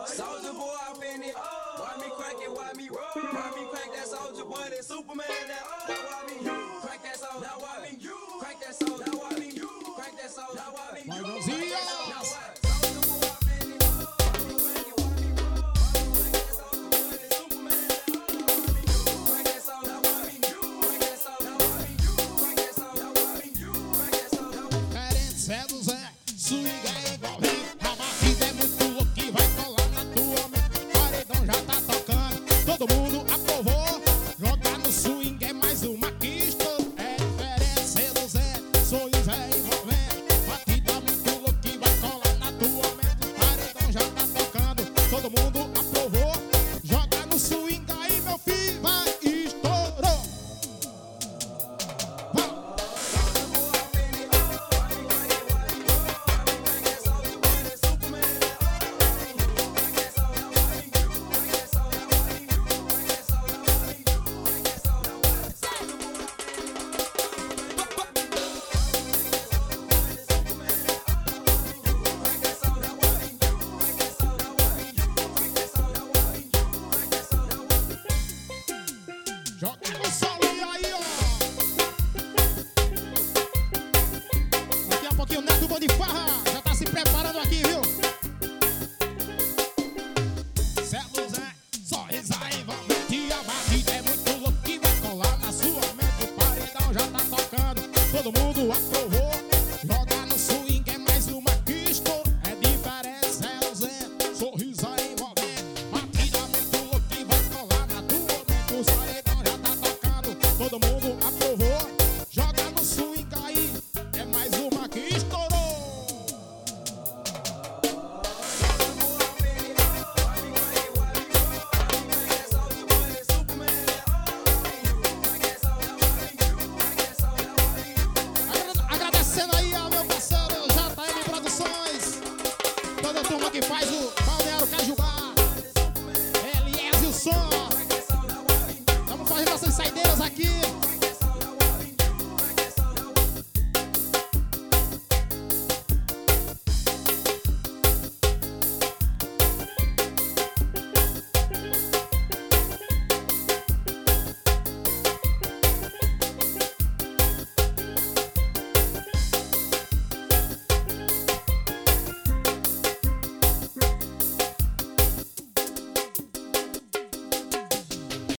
Soulja Boy up in it. Why me crank it? Why me roll? Why me crank that Soulja Boy? That Superman? That why me crank that soul? Now why me crank that soul? Now why me crank that soul? Now why me crank that soul? Now what? Soulja Boy up in it. Why me crank it? Why me roll? Why me crank that Soulja Boy? That Superman? That why me crank that soul? Now why me crank that soul? Now why me crank that soul? Now why me crank that soul? Now Diferente é do Zé, swing é envolvente. A batida é muito louca que vai colar na tua mente. Paredão já tá tocando, todo mundo aprovou. Jogar no swing é mais uma que estourou. É diferente é do Zé, swing é envolvente. Batida muito louca que vai colar na tua mente. Paredão já tá tocando, todo mundo aprovou. Joga no swing aí, meu filho, vai estourou. Joga no solinho aí, ó. Daqui a pouquinho o Neto Bom de Farra já tá se preparando aqui, viu? Zé Luzé, só reza envolvente. A batida é muito louca que vai colar na sua mente. O paredão já tá tocando, todo mundo aprovou. Joga no swing é mais uma que estourou. É diferente, Zé Luzé, sorriso envolvente. Batida muito louca que vai colar na tua mente. O paredão já tá tocando, todo mundo aprovou. Joga no swing aí, é mais uma que estourou. Agradecendo aí ao meu parceiro JM Produções, toda a turma que faz o